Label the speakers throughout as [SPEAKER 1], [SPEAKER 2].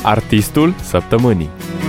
[SPEAKER 1] Artistul Săptămânii.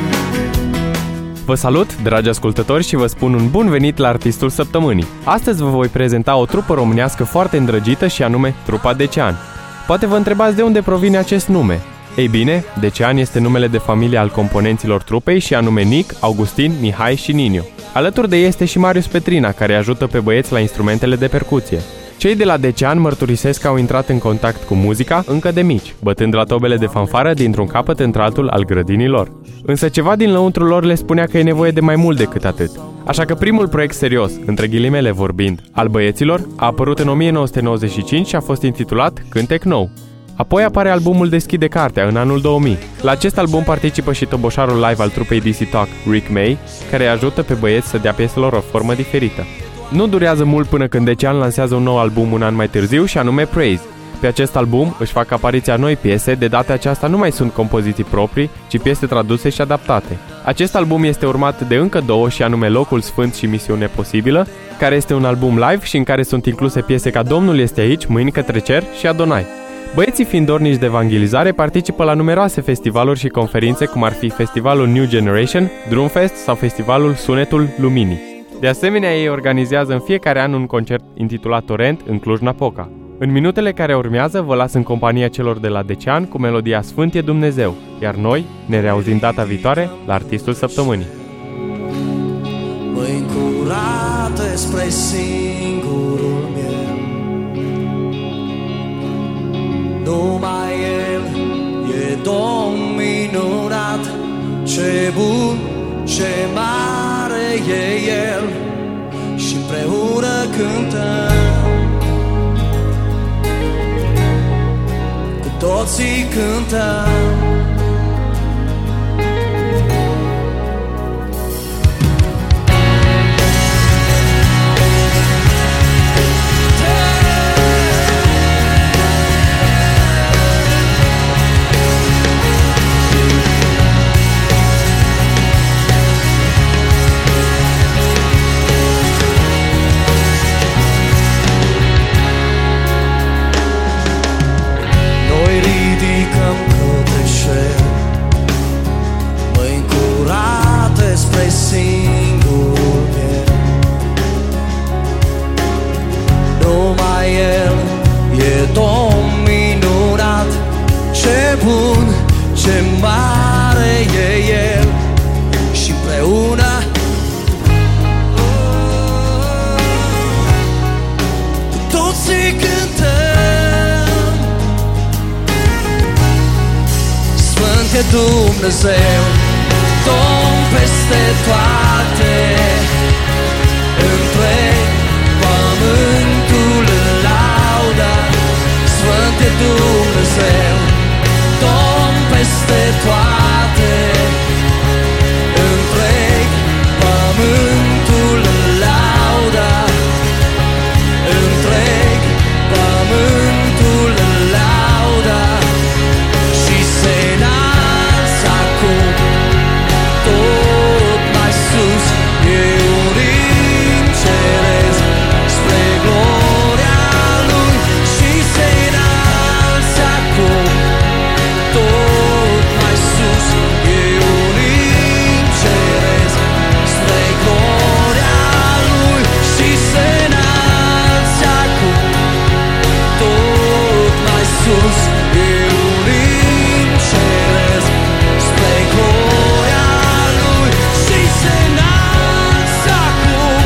[SPEAKER 1] Vă salut, dragi ascultători, și vă spun un bun venit la Artistul Săptămânii. Astăzi vă voi prezenta o trupă românească foarte îndrăgită și anume trupa Decean. Poate vă întrebați de unde provine acest nume. Ei bine, Decean este numele de familie al componenților trupei și anume Nic, Augustin, Mihai și Niniu. Alături de ei este și Marius Petrina, care ajută pe băieți la instrumentele de percuție. Cei de la Decean mărturisesc că au intrat în contact cu muzica încă de mici, bătând la tobele de fanfară dintr-un capăt într-altul al grădinii lor. Însă ceva din lăuntrul lor le spunea că e nevoie de mai mult decât atât. Așa că primul proiect serios, între ghilimele vorbind, al băieților, a apărut în 1995 și a fost intitulat Cântec Nou. Apoi apare albumul Deschide Cartea în anul 2000. La acest album participă și toboșarul live al trupei DC Talk, Rick May, care ajută pe băieți să dea pieselor o formă diferită. Nu durează mult până când Decean lansează un nou album un an mai târziu și anume Praise. Pe acest album își fac apariția noi piese, de data aceasta nu mai sunt compoziții proprii, ci piese traduse și adaptate. Acest album este urmat de încă două și anume Locul Sfânt și Misiune Posibilă, care este un album live și în care sunt incluse piese ca Domnul este aici, Mâini către cer și Adonai. Băieții fiind dornici de evangelizare participă la numeroase festivaluri și conferințe, cum ar fi Festivalul New Generation, Drumfest sau Festivalul Sunetul Luminii. De asemenea, ei organizează în fiecare an un concert intitulat Torrent în Cluj-Napoca. În minutele care urmează vă las în compania celor de la Decean cu melodia Sfânt e Dumnezeu, iar noi ne reauzim data viitoare la Artistul Săptămânii.
[SPEAKER 2] Mâini curate spre singurul meu, numai El e Domn minunat, ce bun, ce mare e El, și împreună cântăm, cu toții cântăm. Singurul meu, numai El e Domn minunat, ce bun, ce mare e El, și împreună cu toții cântăm. Sfânt e Dumnezeu, Domn peste toate, întreg pământul laudă. Sfânt e Dumnezeu, Domn peste toate, întreg pământul laudă, întreg pământul laudă, și se înalță acum tot mai sus, e un ring ceresc spre gloria Lui, și se înalță acum tot mai sus, e un ring ceresc spre gloria Lui, și se înalță acum tot mai sus, e un ring ceresc spre gloria Lui, și se înalță acum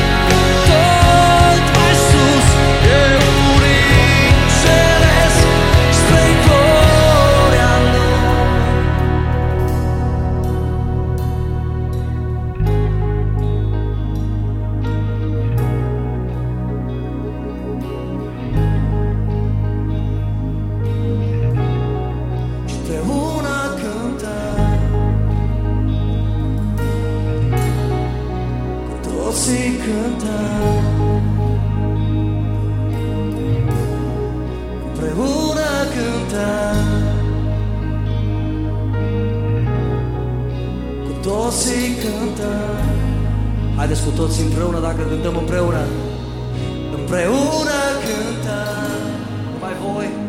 [SPEAKER 2] tot mai sus, e un ring ceresc spre gloria Lui. Și împreună cântăm, cu toții cântăm, împreună cântăm, cu toții cântăm. Haideți cu toții împreună, dacă cântăm împreună. Împreună cântăm, numai voi.